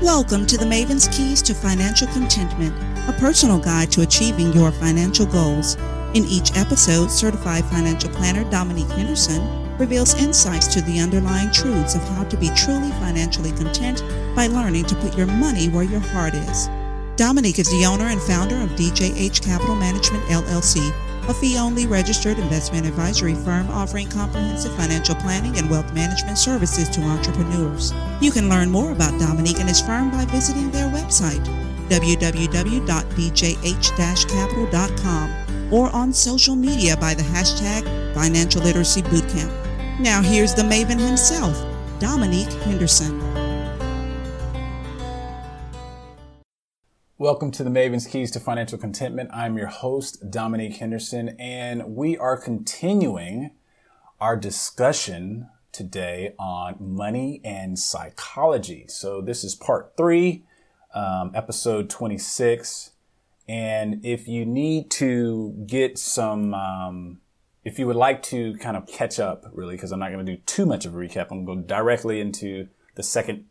Welcome to the Maven's Keys to Financial Contentment, a personal guide to achieving your financial goals. In each episode, certified financial planner Dominique Henderson reveals insights to the underlying truths of how to be truly financially content by learning to put your money where your heart is. Dominique is the owner and founder of DJH Capital Management, LLC, a fee-only registered investment advisory firm offering comprehensive financial planning and wealth management services to entrepreneurs. You can learn more about Dominique and his firm by visiting their website, www.djh-capital.com, or on social media by the hashtag Financial Literacy Bootcamp. Now here's the Maven himself, Dominique Henderson. Welcome to the Maven's Keys to Financial Contentment. I'm your host, Dominique Henderson, and we are continuing our discussion today on money and psychology. So this is part 3, episode 26. And if you need to get some, if you would like to kind of catch up, really, because I'm not going to do too much of a recap, I'm going to go directly into the second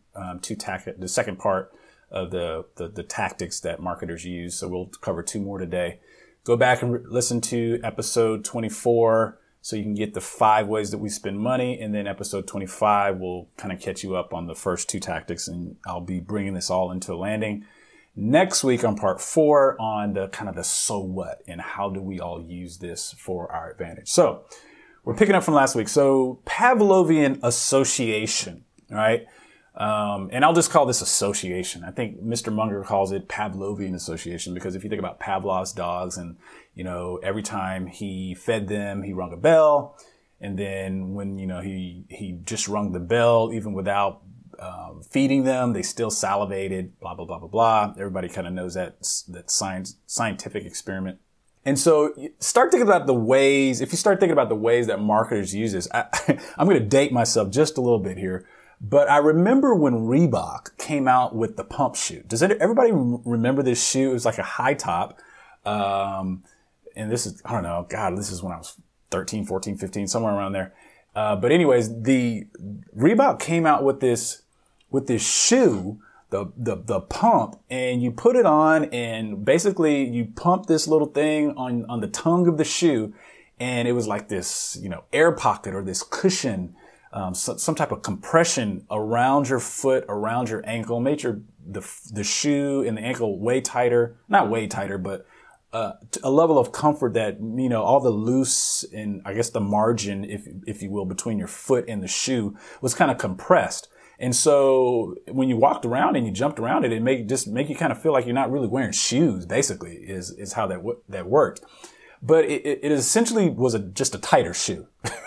part of the tactics that marketers use. So we'll cover 2 more today. Go back and listen to episode 24 so you can get the 5 ways that we spend money. And then episode 25 will kind of catch you up on the first 2 tactics. And I'll be bringing this all into a landing next week on part 4 on the kind of the so what and how do we all use this for our advantage. So we're picking up from last week. So Pavlovian association, right? And I'll just call this association. I think Mr. Munger calls it Pavlovian association because if you think about Pavlov's dogs and, you know, every time he fed them, he rung a bell. And then when, you know, he just rung the bell, even without, feeding them, they still salivated, blah, blah, blah, blah, blah. Everybody kind of knows that scientific experiment. And so if you start thinking about the ways that marketers use this, I'm going to date myself just a little bit here. But I remember when Reebok came out with the pump shoe. Does everybody remember this shoe? It was like a high top. And this is, I don't know, God, this is when I was 13, 14, 15, somewhere around there. But anyways, the Reebok came out with this shoe, the pump, and you put it on and basically you pump this little thing on the tongue of the shoe. And it was like this, you know, air pocket or this cushion, some type of compression around your foot, around your ankle, made the shoe and the ankle way tighter, not way tighter, but a level of comfort that, you know, all the loose and I guess the margin, if you will, between your foot and the shoe was kind of compressed. And so when you walked around and you jumped around it, it make you kind of feel like you're not really wearing shoes, basically, is how that worked. But it essentially was just a tighter shoe.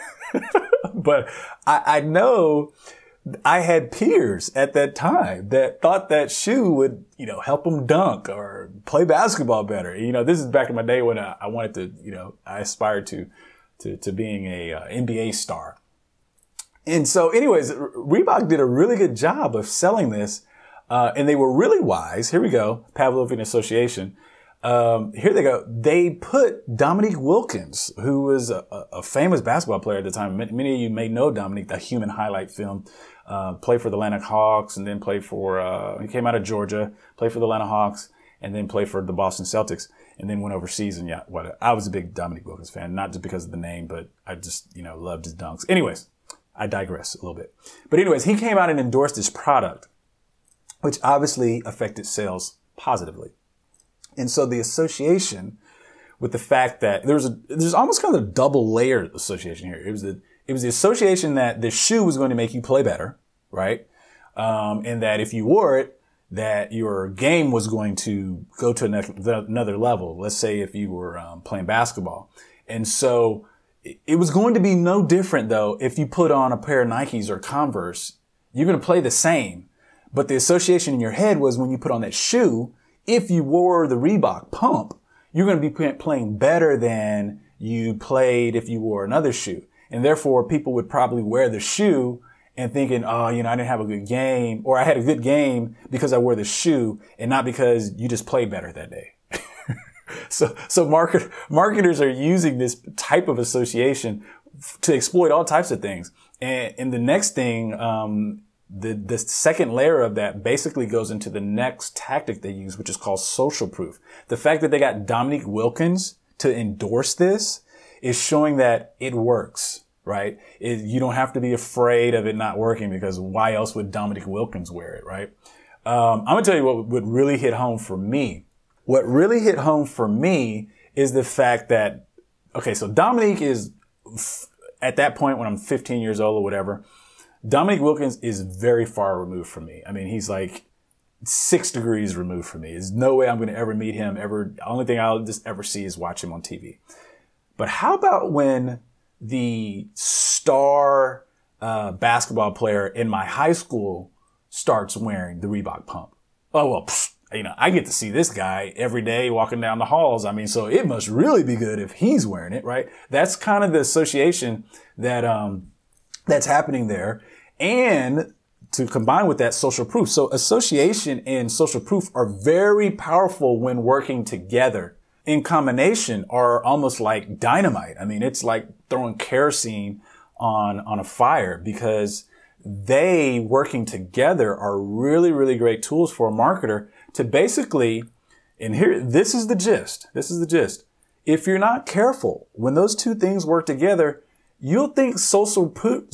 But I know I had peers at that time that thought that shoe would, you know, help them dunk or play basketball better. You know, this is back in my day when I wanted to, you know, I aspired to being a NBA star. And so anyways, Reebok did a really good job of selling this. And they were really wise. Here we go. Pavlovian association. Here they go. They put Dominique Wilkins, who was a famous basketball player at the time. Many of you may know Dominique, the Human Highlight film, played for the Atlanta Hawks and then played for, he came out of Georgia, played for the Atlanta Hawks and then played for the Boston Celtics and then went overseas. And yeah, I was a big Dominique Wilkins fan, not just because of the name, but I just, you know, loved his dunks. Anyways, I digress a little bit. But anyways, he came out and endorsed this product, which obviously affected sales positively. And so the association with the fact that there's almost kind of a double layer association here. It was the association that the shoe was going to make you play better, right? And that if you wore it, that your game was going to go to another level. Let's say if you were playing basketball. And so it was going to be no different though if you put on a pair of Nikes or Converse, you're going to play the same. But the association in your head was when you put on that shoe, if you wore the Reebok pump, you're going to be playing better than you played if you wore another shoe. And therefore, people would probably wear the shoe and thinking, oh, you know, I didn't have a good game, or I had a good game because I wore the shoe and not because you just played better that day. So marketers are using this type of association to exploit all types of things. And the next thing, the second layer of that basically goes into the next tactic they use, which is called social proof. The fact that they got Dominique Wilkins to endorse this is showing that it works, right? You don't have to be afraid of it not working, because why else would Dominique Wilkins wear it, right? I'm going to tell you what really hit home for me. What really hit home for me is the fact that, okay, so Dominique is, at that point when I'm 15 years old or whatever, Dominique Wilkins is very far removed from me. I mean, he's like 6 degrees removed from me. There's no way I'm going to ever meet him ever. The only thing I'll just ever see is watch him on TV. But how about when the star basketball player in my high school starts wearing the Reebok pump? Oh, well, I get to see this guy every day walking down the halls. I mean, so it must really be good if he's wearing it, right? That's kind of the association that that's happening there. And to combine with that, social proof. So association and social proof are very powerful when working together. In combination are almost like dynamite. I mean, it's like throwing kerosene on a fire, because they working together are really, really great tools for a marketer to basically, and here, this is the gist. If you're not careful, when those two things work together, you'll think social proof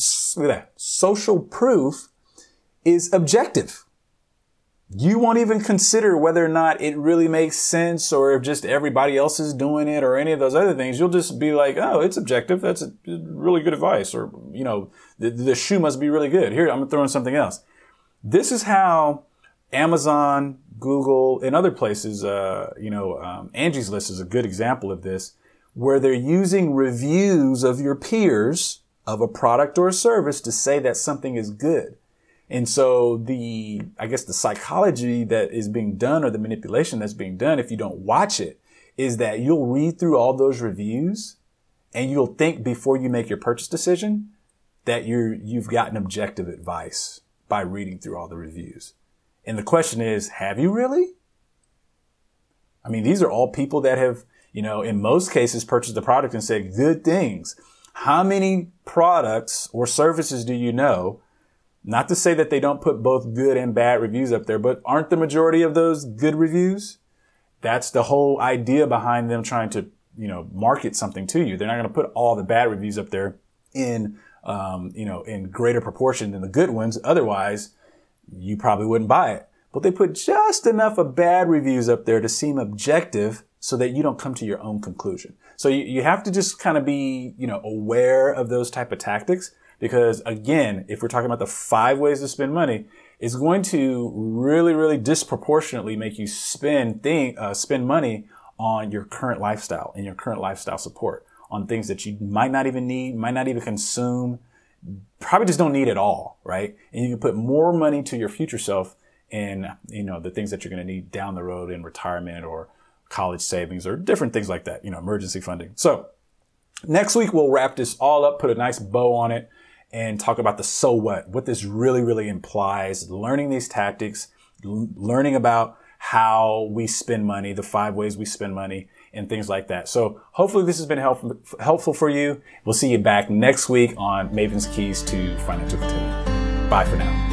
is objective. You won't even consider whether or not it really makes sense, or if just everybody else is doing it, or any of those other things. You'll just be like, oh, it's objective. That's really good advice. Or, the shoe must be really good. Here, I'm throwing something else. This is how Amazon, Google, and other places, Angie's List is a good example of this, where they're using reviews of your peers of a product or a service to say that something is good. And so the psychology that is being done, or the manipulation that's being done, if you don't watch it, is that you'll read through all those reviews and you'll think before you make your purchase decision that you've gotten objective advice by reading through all the reviews. And the question is, have you really? I mean, these are all people that have, in most cases purchased the product and said good things. How many products or services do you know? Not to say that they don't put both good and bad reviews up there, but aren't the majority of those good reviews? That's the whole idea behind them trying to, market something to you. They're not going to put all the bad reviews up there in greater proportion than the good ones. Otherwise, you probably wouldn't buy it. But they put just enough of bad reviews up there to seem objective so that you don't come to your own conclusion. So you have to just kind of be, aware of those type of tactics. Because again, if we're talking about the 5 ways to spend money, it's going to really, really disproportionately make you spend money on your current lifestyle and your current lifestyle support, on things that you might not even need, might not even consume, probably just don't need at all, right? And you can put more money to your future self in, the things that you're going to need down the road in retirement or college savings or different things like that, emergency funding. So next week, we'll wrap this all up, put a nice bow on it, and talk about the so what this really, really implies, learning these tactics, learning about how we spend money, the 5 ways we spend money, and things like that. So hopefully this has been helpful for you. We'll see you back next week on Maven's Keys to Financial Contentment. Bye for now.